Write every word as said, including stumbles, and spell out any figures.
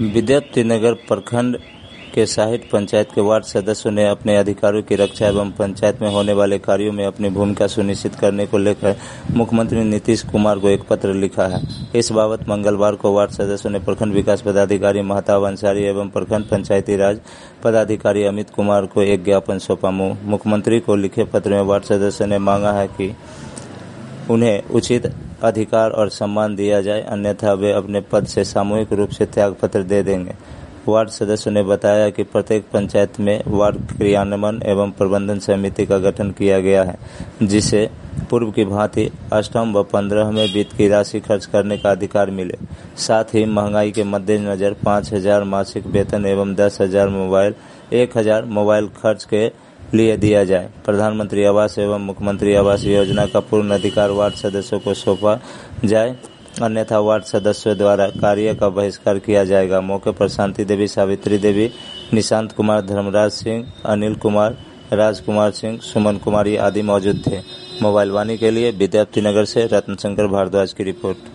विद्यापतिनगर प्रखंड के साठ पंचायत के वार्ड सदस्यों ने अपने अधिकारों की रक्षा एवं पंचायत में होने वाले कार्यों में अपनी भूमिका सुनिश्चित करने को लेकर मुख्यमंत्री नीतीश कुमार को एक पत्र लिखा है। इस बाबत मंगलवार को वार्ड सदस्यों ने प्रखंड विकास पदाधिकारी महताब अंसारी एवं प्रखंड पंचायती राज पदाधिकारी अमित कुमार को एक ज्ञापन सौंपा। मुख्यमंत्री को लिखे पत्र में वार्ड सदस्यों ने मांगा है कि उन्हें उचित अधिकार और सम्मान दिया जाए, अन्यथा वे अपने पद से सामूहिक रूप से त्याग पत्र दे देंगे। वार्ड सदस्यों ने बताया कि प्रत्येक पंचायत में वार्ड क्रियान्वयन एवं प्रबंधन समिति का गठन किया गया है, जिसे पूर्व की भांति अष्टम व पंद्रहवें वित्त की राशि खर्च करने का अधिकार मिले। साथ ही महंगाई के मद्देनजर पाँच हजार मासिक वेतन एवं दस हजार मोबाइल एक हजार मोबाइल खर्च के लिए दिया जाए। प्रधानमंत्री आवास एवं मुख्यमंत्री आवास योजना का पूर्ण अधिकार वार्ड सदस्यों को सौंपा जाए, अन्यथा वार्ड सदस्यों द्वारा कार्य का बहिष्कार किया जाएगा। मौके पर शांति देवी, सावित्री देवी, निशांत कुमार, धर्मराज सिंह, अनिल कुमार, राजकुमार सिंह, सुमन कुमारी आदि मौजूद थे। मोबाइल वाणी के लिए विद्यापतिनगर से रत्नशंकर भारद्वाज की रिपोर्ट।